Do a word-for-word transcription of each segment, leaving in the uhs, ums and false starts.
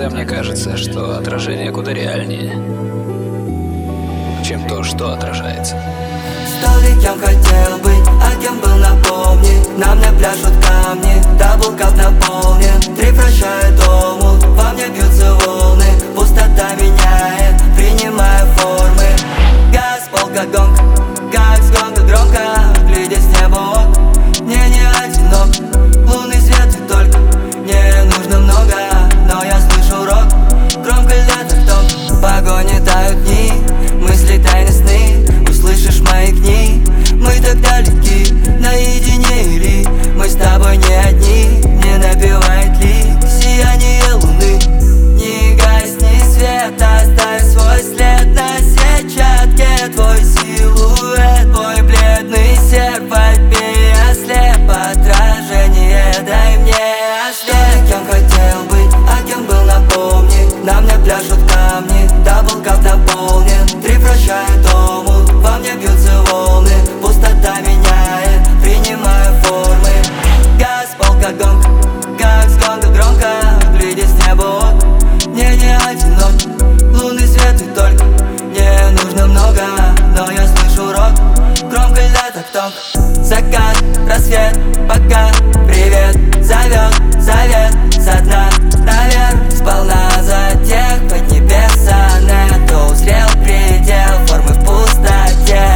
Иногда мне кажется, что отражение куда реальнее, чем то, что отражается. Стал ли кем хотел быть, а кем был, напомни. На мне пляшут камни, даблкап наполнен. Три прощают омут, во мне бьются волны. Пустота меняет, принимая формы. Газ, полка, гонг, как с гонга громко. Глядя с неба ок, мне не одинок. Лунный свет и только, мне нужно много. Но я слышу рок, громко льет в том. В погоне тают дни, мысли тайны сны. Услышишь мои книги, мы так далеки. Наедине или мы с тобой не одни. Не напевает ли сияние луны. Не гасни свет, оставь свой след на сетчатке. Твой силуэт, твой бледный серп. Отбей, ослеп, отражение, дай мне ослеп. Кем хотел быть, а кем был, напомни. На мне пляшут камни, даблкап наполнен. Три прощают омут, во мне бьются волны. Пустота меняет, принимая формы. Газ, полка, гонг, как с гонга громко. Глядя с неба ок, мне не одинок. Лунный свет и только, мне нужно много. Но я слышу рок, громко льет октонг. Закат, рассвет, пока, привет. Зовет, завет, со дна наверх. Сполна за тех под небеса. Нету, узрел предел формы в пустоте.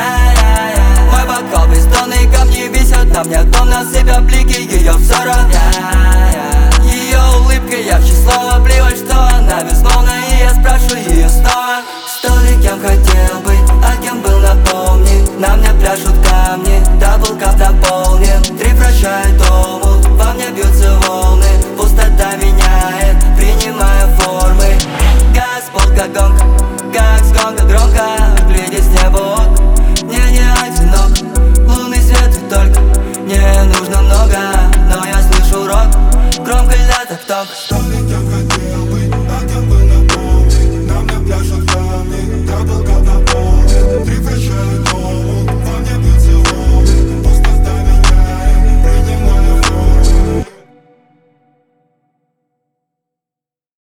Я-я-я. Мой бокал, бездонные камни бесят. На мне томно сыпя блики ее взора. Я-я. Ее улыбка ярче слова плевать, что она безмолвна. И я спрашиваю ее снова. Стал ли кем хотел быть, а кем был, напомни. На мне пляшут камни, даблкап наполнен. Три прощают омут, во мне бьются волны. Пустота меняет, принимая формы. Газ, полка, гонг, как с гонга громко. Глядя с неба ок, мне не одинок. Лунный свет и только, мне нужно много. Но я слышу рок, громко льет октонг.